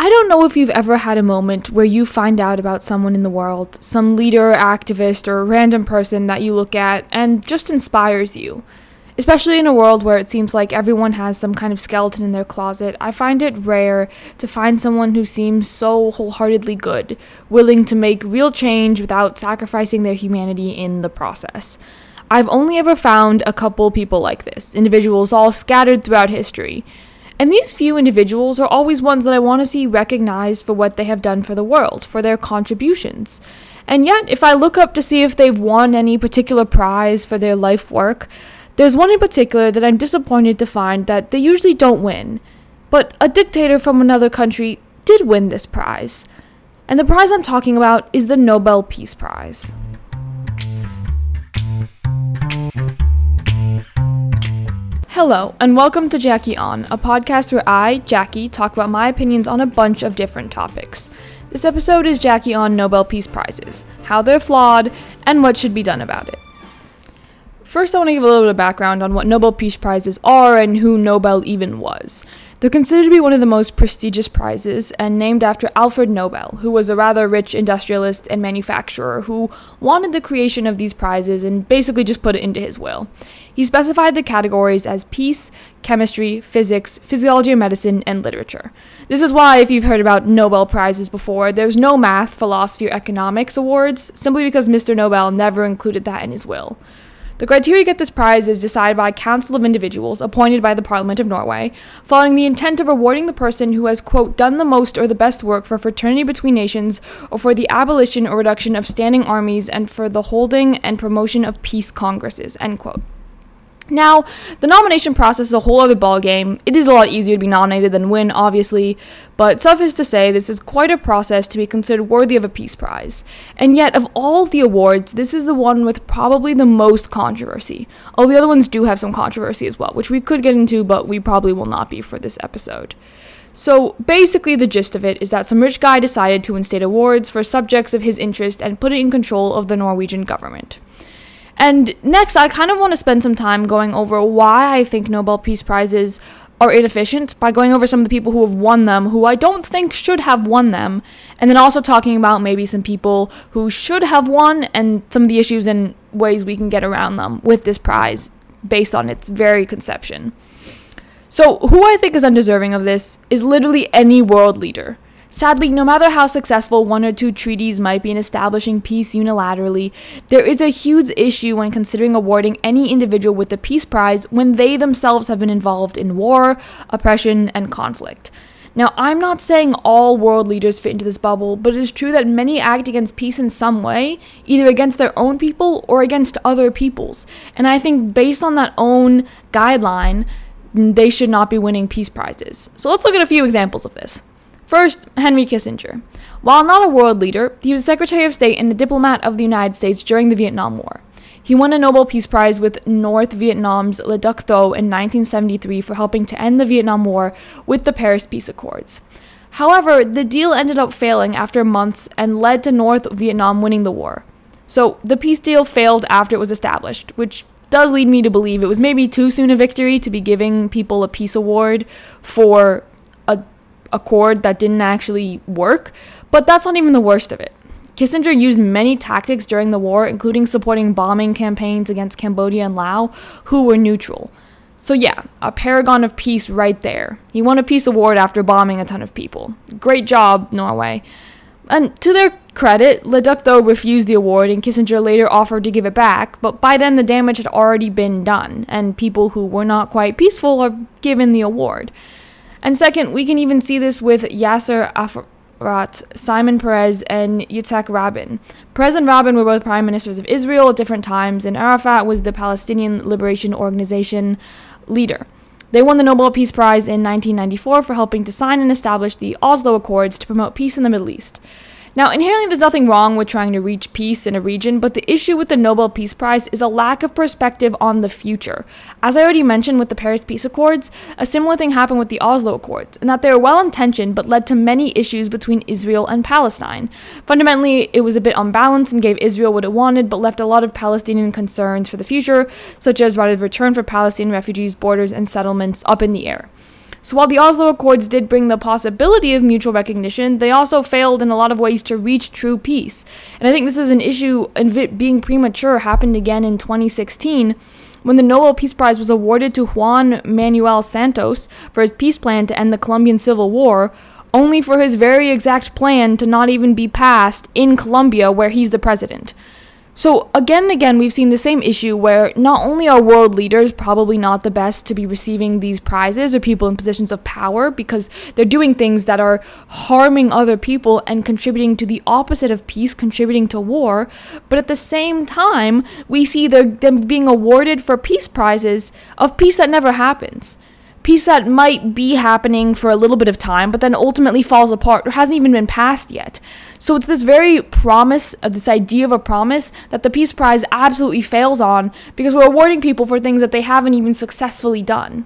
I don't know if you've ever had a moment where you find out about someone in the world, some leader, activist, or random person that you look at and just inspires you. Especially in a world where it seems like everyone has some kind of skeleton in their closet, I find it rare to find someone who seems so wholeheartedly good, willing to make real change without sacrificing their humanity in the process. I've only ever found a couple people like this, individuals all scattered throughout history. And these few individuals are always ones that I want to see recognized for what they have done for the world, for their contributions. And yet, if I look up to see if they've won any particular prize for their life work, there's one in particular that I'm disappointed to find that they usually don't win. But a dictator from another country did win this prize. And the prize I'm talking about is the Nobel Peace Prize. Hello, and welcome to Jackie On, a podcast where I, Jackie, talk about my opinions on a bunch of different topics. This episode is Jackie On Nobel Peace Prizes, how they're flawed, and what should be done about it. First, I want to give a little bit of background on what Nobel Peace Prizes are and who Nobel even was. They're considered to be one of the most prestigious prizes and named after Alfred Nobel, who was a rather rich industrialist and manufacturer who wanted the creation of these prizes and basically just put it into his will. He specified the categories as peace, chemistry, physics, physiology of medicine, and literature. This is why, if you've heard about Nobel Prizes before, there's no math, philosophy, or economics awards, simply because Mr. Nobel never included that in his will. The criteria to get this prize is decided by a council of individuals appointed by the Parliament of Norway, following the intent of rewarding the person who has, quote, done the most or the best work for fraternity between nations, or for the abolition or reduction of standing armies, and for the holding and promotion of peace congresses, end quote. Now, the nomination process is a whole other ballgame. It is a lot easier to be nominated than win, obviously, but suffice to say, this is quite a process to be considered worthy of a peace prize. And yet, of all the awards, this is the one with probably the most controversy. All the other ones do have some controversy as well, which we could get into, but we probably will not be for this episode. So, basically, the gist of it is that some rich guy decided to instate awards for subjects of his interest and put it in control of the Norwegian government. And next, I kind of want to spend some time going over why I think Nobel Peace Prizes are inefficient by going over some of the people who have won them, who I don't think should have won them, and then also talking about maybe some people who should have won and some of the issues and ways we can get around them with this prize based on its very conception. So, who I think is undeserving of this is literally any world leader. Sadly, no matter how successful one or two treaties might be in establishing peace unilaterally, there is a huge issue when considering awarding any individual with the Peace Prize when they themselves have been involved in war, oppression, and conflict. Now, I'm not saying all world leaders fit into this bubble, but it is true that many act against peace in some way, either against their own people or against other peoples. And I think based on that own guideline, they should not be winning peace prizes. So let's look at a few examples of this. First, Henry Kissinger. While not a world leader, he was Secretary of State and a diplomat of the United States during the Vietnam War. He won a Nobel Peace Prize with North Vietnam's Le Duc Tho in 1973 for helping to end the Vietnam War with the Paris Peace Accords. However, the deal ended up failing after months and led to North Vietnam winning the war. So, the peace deal failed after it was established, which does lead me to believe it was maybe too soon a victory to be giving people a peace award for a accord that didn't actually work, but that's not even the worst of it. Kissinger used many tactics during the war, including supporting bombing campaigns against Cambodia and Laos, who were neutral. So yeah, a paragon of peace right there. He won a peace award after bombing a ton of people. Great job, Norway. And to their credit, Le Duc Tho refused the award and Kissinger later offered to give it back, but by then the damage had already been done, and people who were not quite peaceful are given the award. And second, we can even see this with Yasser Arafat, Simon Peres, and Yitzhak Rabin. Peres and Rabin were both prime ministers of Israel at different times, and Arafat was the Palestinian Liberation Organization leader. They won the Nobel Peace Prize in 1994 for helping to sign and establish the Oslo Accords to promote peace in the Middle East. Now, inherently, there's nothing wrong with trying to reach peace in a region, but the issue with the Nobel Peace Prize is a lack of perspective on the future. As I already mentioned with the Paris Peace Accords, a similar thing happened with the Oslo Accords, in that they were well-intentioned but led to many issues between Israel and Palestine. Fundamentally, it was a bit unbalanced and gave Israel what it wanted, but left a lot of Palestinian concerns for the future, such as right of return for Palestinian refugees, borders, and settlements up in the air. So while the Oslo Accords did bring the possibility of mutual recognition, they also failed in a lot of ways to reach true peace. And I think this is an issue of it being premature happened again in 2016, when the Nobel Peace Prize was awarded to Juan Manuel Santos for his peace plan to end the Colombian Civil War, only for his very exact plan to not even be passed in Colombia, where he's the president. So again and again, we've seen the same issue where not only are world leaders probably not the best to be receiving these prizes, or people in positions of power, because they're doing things that are harming other people and contributing to the opposite of peace, contributing to war, but at the same time, we see them being awarded for peace prizes of peace that never happens. Peace that might be happening for a little bit of time, but then ultimately falls apart or hasn't even been passed yet. So it's this very promise, this idea of a promise, that the Peace Prize absolutely fails on, because we're awarding people for things that they haven't even successfully done.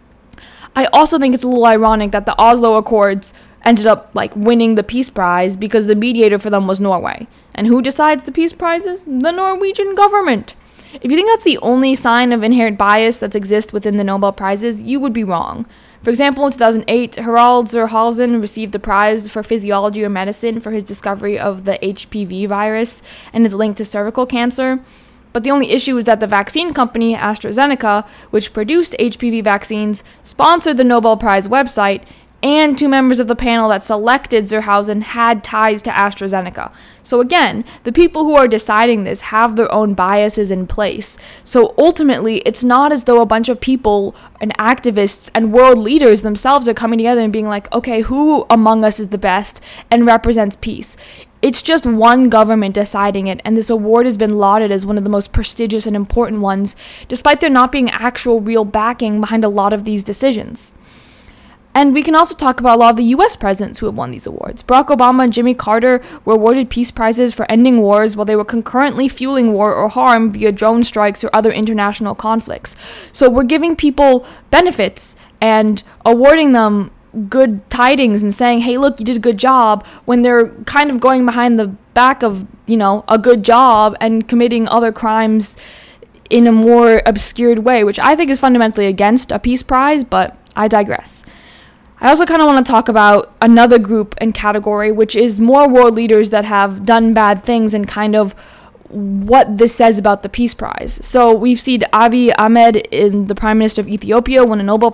I also think it's a little ironic that the Oslo Accords ended up winning the Peace Prize because the mediator for them was Norway. And who decides the Peace Prizes? The Norwegian government. If you think that's the only sign of inherent bias that exists within the Nobel Prizes, you would be wrong. For example, in 2008, Harald Zurhalsen received the prize for physiology or medicine for his discovery of the HPV virus and its link to cervical cancer. But the only issue is that the vaccine company AstraZeneca, which produced HPV vaccines, sponsored the Nobel Prize website, and 2 members of the panel that selected Zurhalsen had ties to AstraZeneca. So again, the people who are deciding this have their own biases in place. So ultimately, it's not as though a bunch of people and activists and world leaders themselves are coming together and being like, okay, who among us is the best and represents peace? It's just one government deciding it, and this award has been lauded as one of the most prestigious and important ones, despite there not being actual real backing behind a lot of these decisions. And we can also talk about a lot of the U.S. presidents who have won these awards. Barack Obama and Jimmy Carter were awarded peace prizes for ending wars while they were concurrently fueling war or harm via drone strikes or other international conflicts. So we're giving people benefits and awarding them good tidings and saying, hey, look, you did a good job, when they're kind of going behind the back of, a good job and committing other crimes in a more obscured way, which I think is fundamentally against a peace prize, but I digress. I also kind of want to talk about another group and category, which is more world leaders that have done bad things and kind of what this says about the Peace Prize. So we've seen Abiy Ahmed, the Prime Minister of Ethiopia, won a Nobel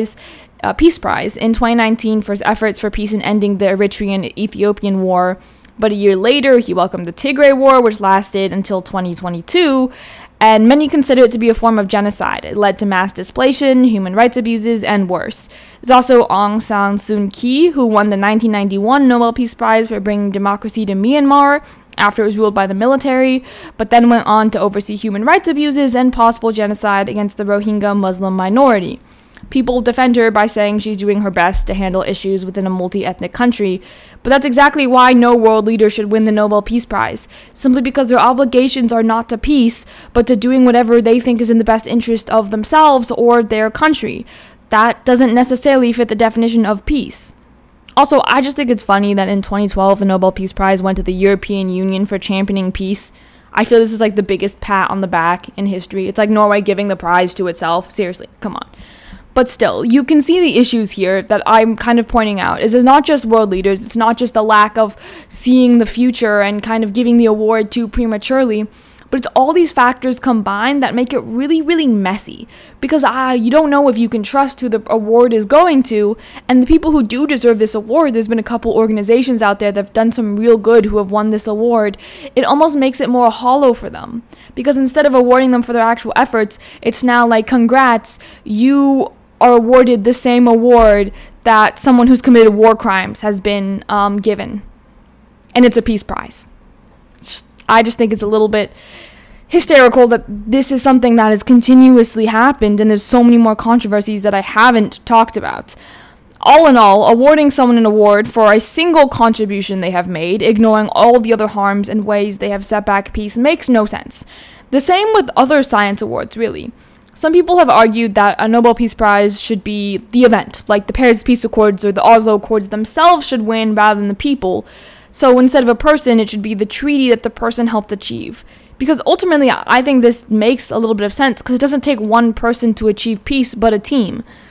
Peace Prize in 2019 for his efforts for peace in ending the Eritrean-Ethiopian War. But a year later, he welcomed the Tigray War, which lasted until 2022. And many consider it to be a form of genocide. It led to mass displacement, human rights abuses, and worse. There's also Aung San Suu Kyi, who won the 1991 Nobel Peace Prize for bringing democracy to Myanmar after it was ruled by the military, but then went on to oversee human rights abuses and possible genocide against the Rohingya Muslim minority. People defend her by saying she's doing her best to handle issues within a multi-ethnic country, but that's exactly why no world leader should win the Nobel Peace Prize, simply because their obligations are not to peace, but to doing whatever they think is in the best interest of themselves or their country. That doesn't necessarily fit the definition of peace. Also, I just think it's funny that in 2012, the Nobel Peace Prize went to the European Union for championing peace. I feel this is the biggest pat on the back in history. It's like Norway giving the prize to itself. Seriously, come on. But still, you can see the issues here that I'm kind of pointing out. It's not just world leaders. It's not just the lack of seeing the future and kind of giving the award too prematurely. But it's all these factors combined that make it really, really messy. Because you don't know if you can trust who the award is going to. And the people who do deserve this award, there's been a couple organizations out there that have done some real good who have won this award. It almost makes it more hollow for them. Because instead of awarding them for their actual efforts, it's now congrats, you are awarded the same award that someone who's committed war crimes has been given. And it's a peace prize. I just think it's a little bit hysterical that this is something that has continuously happened, and there's so many more controversies that I haven't talked about. All in all, awarding someone an award for a single contribution they have made, ignoring all the other harms and ways they have set back peace, makes no sense. The same with other science awards, really. Some people have argued that a Nobel Peace Prize should be the event, like the Paris Peace Accords or the Oslo Accords themselves should win rather than the people. So instead of a person, it should be the treaty that the person helped achieve. Because ultimately, I think this makes a little bit of sense, because it doesn't take one person to achieve peace, but a team.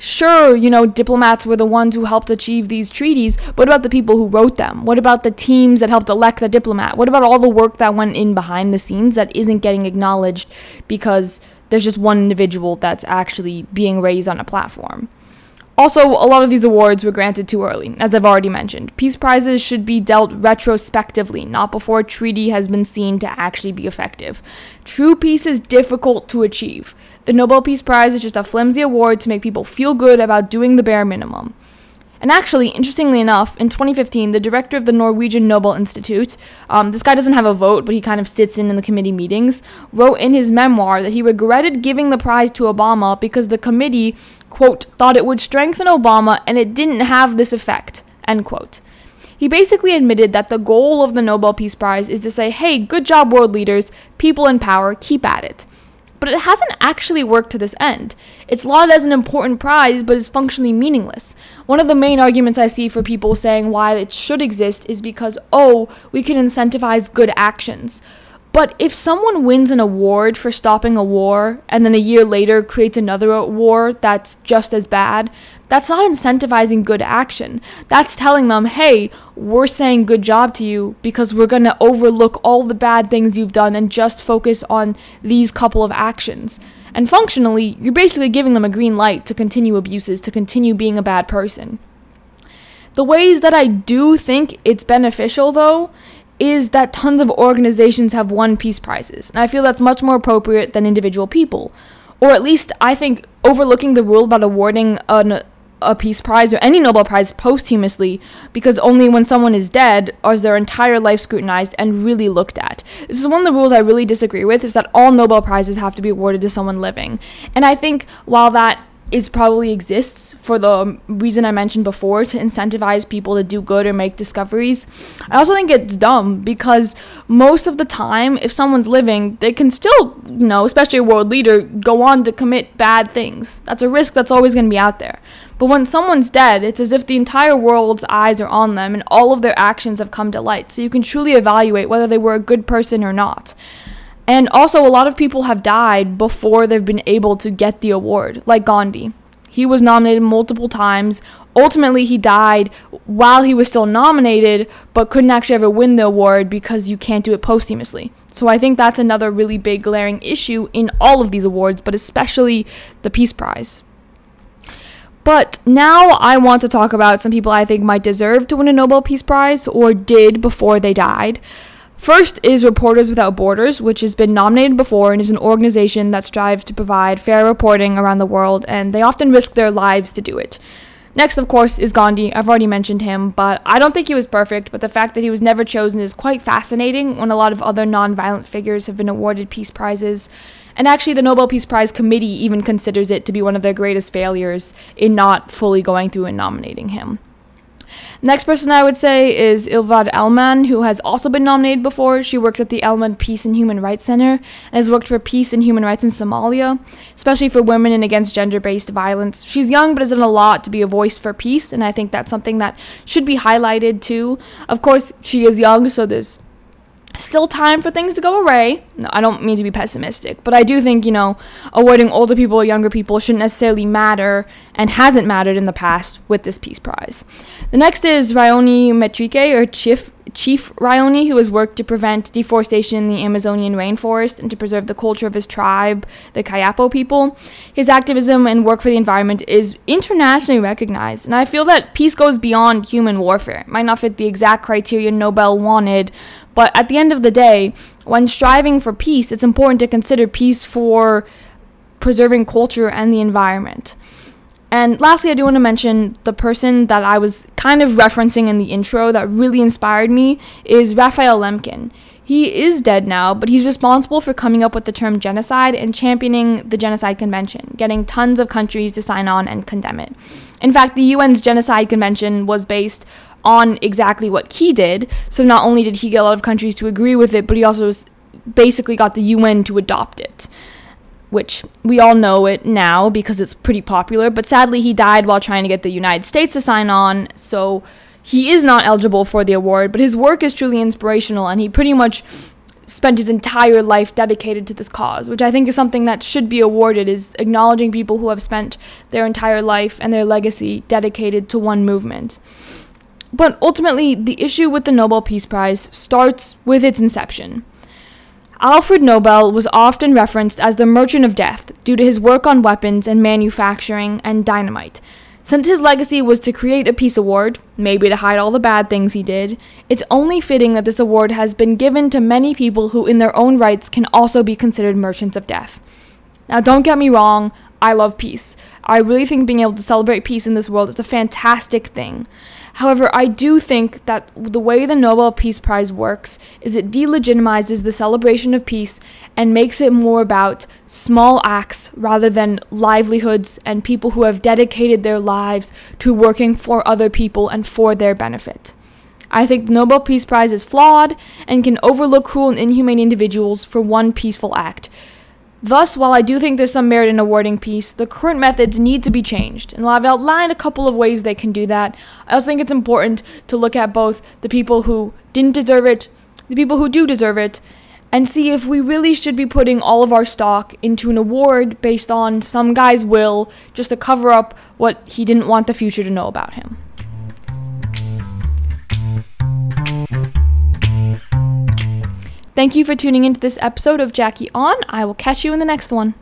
Sure, diplomats were the ones who helped achieve these treaties, but what about the people who wrote them? What about the teams that helped elect the diplomat? What about all the work that went in behind the scenes that isn't getting acknowledged because there's just one individual that's actually being raised on a platform? Also, a lot of these awards were granted too early, as I've already mentioned. Peace prizes should be dealt retrospectively, not before a treaty has been seen to actually be effective. True peace is difficult to achieve. The Nobel Peace Prize is just a flimsy award to make people feel good about doing the bare minimum. And actually, interestingly enough, in 2015, the director of the Norwegian Nobel Institute, this guy doesn't have a vote, but he kind of sits in the committee meetings, wrote in his memoir that he regretted giving the prize to Obama because the committee, quote, thought it would strengthen Obama and it didn't have this effect, end quote. He basically admitted that the goal of the Nobel Peace Prize is to say, hey, good job, world leaders, people in power, keep at it. But it hasn't actually worked to this end. It's lauded as an important prize, but is functionally meaningless. One of the main arguments I see for people saying why it should exist is because, we can incentivize good actions. But if someone wins an award for stopping a war and then a year later creates another war that's just as bad, that's not incentivizing good action. That's telling them, hey, we're saying good job to you because we're going to overlook all the bad things you've done and just focus on these couple of actions. And functionally, you're basically giving them a green light to continue abuses, to continue being a bad person. The ways that I do think it's beneficial, though, is that tons of organizations have won peace prizes. And I feel that's much more appropriate than individual people. Or at least I think overlooking the rule about awarding a peace prize or any Nobel Prize posthumously, because only when someone is dead is their entire life scrutinized and really looked at. This is one of the rules I really disagree with, is that all Nobel Prizes have to be awarded to someone living. And I think while that probably exists for the reason I mentioned before, to incentivize people to do good or make discoveries, I also think it's dumb because most of the time, if someone's living, they can still, especially a world leader, go on to commit bad things. That's a risk that's always going to be out there. But when someone's dead, it's as if the entire world's eyes are on them and all of their actions have come to light, so you can truly evaluate whether they were a good person or not. And also, a lot of people have died before they've been able to get the award, like Gandhi. He was nominated multiple times. Ultimately, he died while he was still nominated, but couldn't actually ever win the award because you can't do it posthumously. So I think that's another really big glaring issue in all of these awards, but especially the Peace Prize. But now I want to talk about some people I think might deserve to win a Nobel Peace Prize, or did before they died. First is Reporters Without Borders, which has been nominated before and is an organization that strives to provide fair reporting around the world, and they often risk their lives to do it. Next, of course, is Gandhi. I've already mentioned him, but I don't think he was perfect, but the fact that he was never chosen is quite fascinating when a lot of other non-violent figures have been awarded peace prizes. And actually, the Nobel Peace Prize Committee even considers it to be one of their greatest failures in not fully going through and nominating him. Next person I would say is Ilvad Elman, who has also been nominated before. She works at the Elman Peace and Human Rights Center and has worked for peace and human rights in Somalia, especially for women and against gender-based violence. She's young but has done a lot to be a voice for peace, and I think that's something that should be highlighted too. Of course, she is young, so there's still time for things to go awry. No, I don't mean to be pessimistic, but I do think, awarding older people or younger people shouldn't necessarily matter and hasn't mattered in the past with this Peace Prize. The next is Raoni Metrique, or Chief Raoni, who has worked to prevent deforestation in the Amazonian rainforest and to preserve the culture of his tribe, the Kayapo people. His activism and work for the environment is internationally recognized, and I feel that peace goes beyond human warfare. It might not fit the exact criteria Nobel wanted, but at the end of the day, when striving for peace, it's important to consider peace for preserving culture and the environment. And lastly, I do want to mention the person that I was kind of referencing in the intro that really inspired me is Raphael Lemkin. He is dead now, but he's responsible for coming up with the term genocide and championing the Genocide Convention, getting tons of countries to sign on and condemn it. In fact, the UN's Genocide Convention was based on exactly what he did, so not only did he get a lot of countries to agree with it, but he also basically got the UN to adopt it, which we all know it now because it's pretty popular, but sadly he died while trying to get the United States to sign on, so he is not eligible for the award, but his work is truly inspirational, and he pretty much spent his entire life dedicated to this cause, which I think is something that should be awarded, is acknowledging people who have spent their entire life and their legacy dedicated to one movement. But ultimately, the issue with the Nobel Peace Prize starts with its inception. Alfred Nobel was often referenced as the Merchant of Death due to his work on weapons and manufacturing and dynamite. Since his legacy was to create a peace award, maybe to hide all the bad things he did, it's only fitting that this award has been given to many people who in their own rights can also be considered merchants of death. Now, don't get me wrong, I love peace. I really think being able to celebrate peace in this world is a fantastic thing. However, I do think that the way the Nobel Peace Prize works is it delegitimizes the celebration of peace and makes it more about small acts rather than livelihoods and people who have dedicated their lives to working for other people and for their benefit. I think the Nobel Peace Prize is flawed and can overlook cruel and inhumane individuals for one peaceful act. Thus, while I do think there's some merit in awarding peace, the current methods need to be changed. And while I've outlined a couple of ways they can do that, I also think it's important to look at both the people who didn't deserve it, the people who do deserve it, and see if we really should be putting all of our stock into an award based on some guy's will just to cover up what he didn't want the future to know about him. Thank you for tuning into this episode of Jackie On. I will catch you in the next one.